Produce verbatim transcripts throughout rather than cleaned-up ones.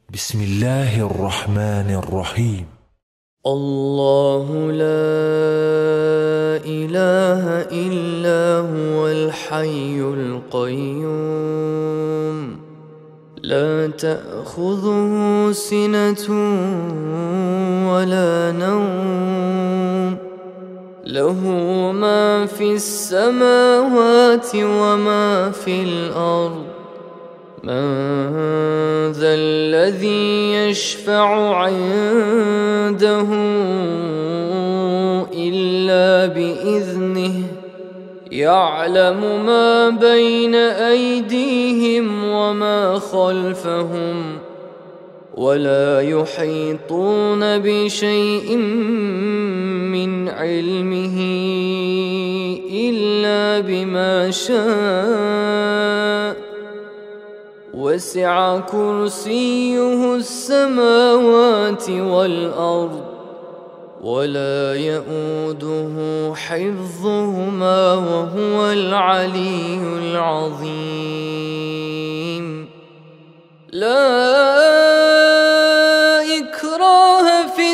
بسم الله الرحمن الرحيم. الله لا إله إلا هو الحي القيوم لا تأخذه سنة ولا نوم له ما في السماوات وما في الأرض من ذا الذي يشفع عنده إلا بإذنه يعلم ما بين أيديهم وما خلفهم ولا يحيطون بشيء من علمه إلا بما شاء وسع كرسيه السماوات والأرض ولا يؤوده حفظهما وهو العلي العظيم. لا إكراه في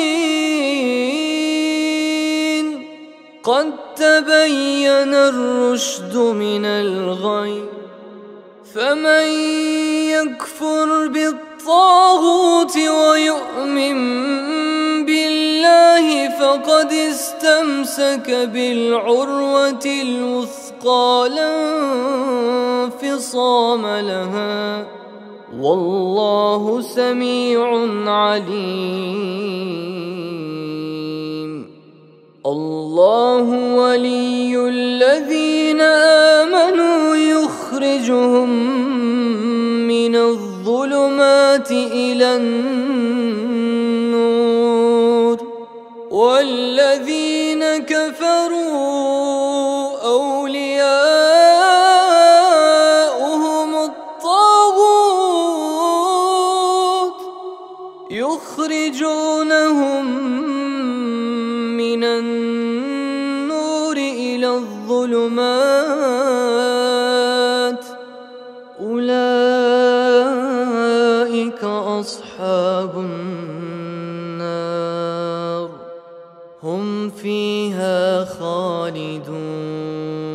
الدين قد تبين الرشد من الغي فمن يكفر بالطاغوت ويؤمن بالله فقد استمسك بالعروة الوثقى لا انفصام لها والله سميع عليم. الله ولي الذين آمنوا يخرجهم من الظلمات إلى النور والذين كفروا أولياؤهم الطاغوت يخرجونهم من النور إلى الظلمات أولئك أصحاب النار هم فيها خالدون.